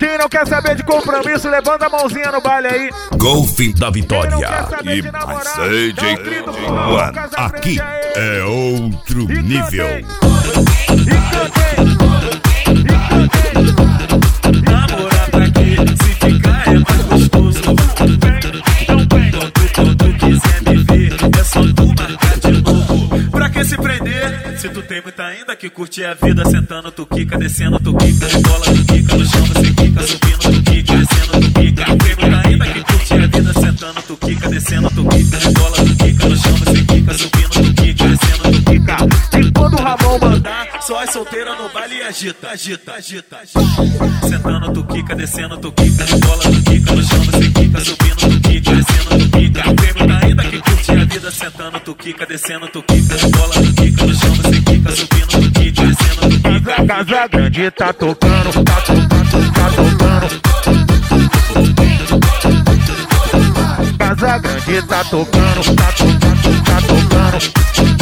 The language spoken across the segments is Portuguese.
Quem não quer saber de compromisso, levanta a mãozinha no baile aí. Golfe da Vitória. E mais DJ One. Aqui é outro nível. Namorar pra quê? Se ficar é mais gostoso. Quando tu quiser me ver, é só tu marcar de novo. Pra que se prender? Se tu tem muita ainda que curtir a vida, sentando tu quica, descendo tu quica, rebola tu quica, no chão você quica, subindo tu quica, descendo tu quica. Tem muita ainda que curtir a vida, sentando tu quica, descendo tu quica, rebola tu quica, no chão você quica, subindo tu quica, descendo tu quica. E quando o Ramon mandar, só as solteiras no baile e agita, agita, agita, agita. Sentando tu quica, descendo tu quica, rebola tu quica, no chão você quica, subindo tu quica, descendo tu quica. Tem muita ainda que curtir a vida, sentando tu quica, descendo tu quica, rebola tu quica, no chão você quica, subindo tu quica, descendo tu quica. Casa Grande tá tocando, tá tocando. Casa Grande tá tocando, tá tocando.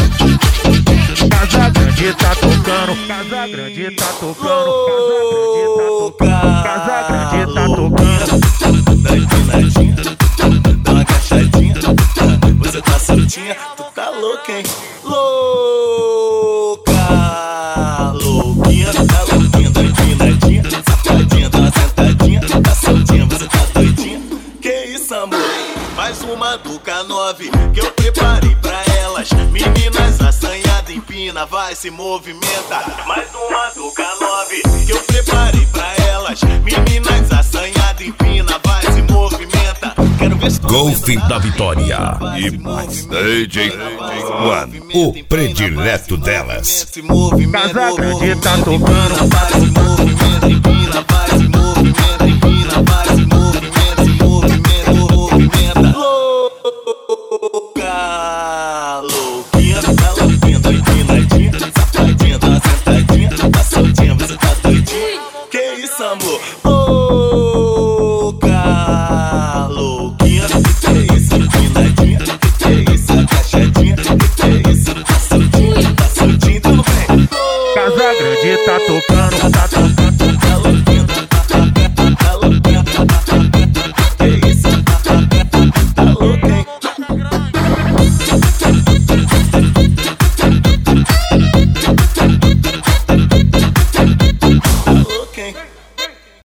Casa Grande tá tocando, Casa Grande tá tocando, Casa Grande tá tocando. Dá empinadinha, dá uma agachadinha. Você tá soltinha, tu tá louca, hein? Louca, louquinha, tá louquinha, dá empinadinha, safadinha, dá uma sentadinha. Tá soltinha, você tá doidinha. Que isso, amor? Mais uma do K9 que eu preparei pra elas. Meninas assanhadas, empina, vai, se movimenta. Mais uma do K9 que eu preparei pra elas. Meninas assanhadas, empina, vai, se movimenta. Quero ver se tu Golfe da Vitória. E mais DJ One. O predileto delas. se movimenta. Casa Grande tá tocando, Vai, se movimenta, empina, vai, se